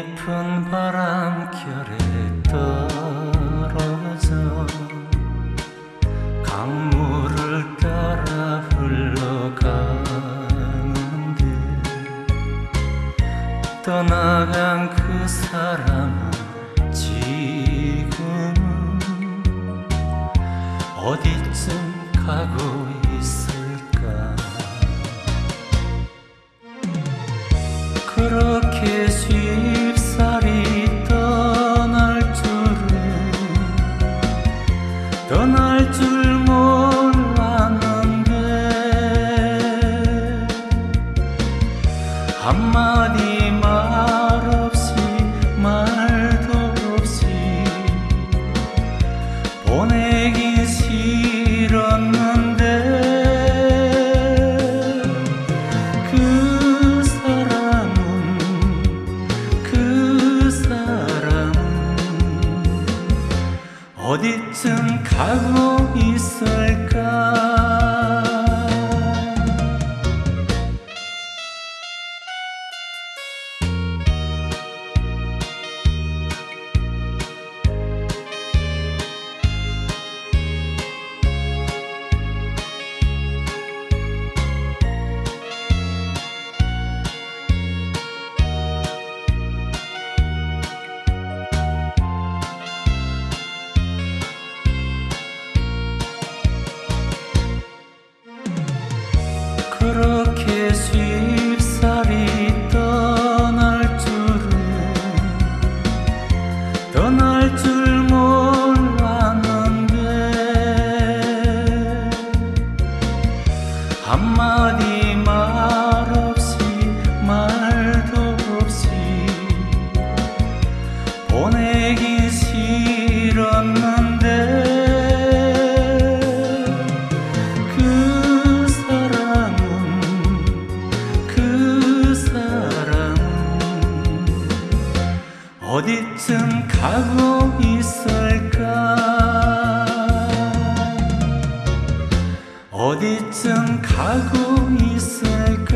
깊은 바람결에 떨어져 강물을 따라 흘러가는데 떠나간 그 사람은 지금은 어디쯤 가고 있을까. 그렇게 쉽사리 떠날 줄 몰랐는데 한마디 말 없이 말도 없이 보내긴 싫었는데 그 사람은 어디쯤 가고 있을까. 그렇게 쉽사리 떠날 줄 몰랐는데 한마디 말 없이 말도 없이 보내긴 싫었는데 어디쯤 가고 있을까. 어디쯤 가고 있을까.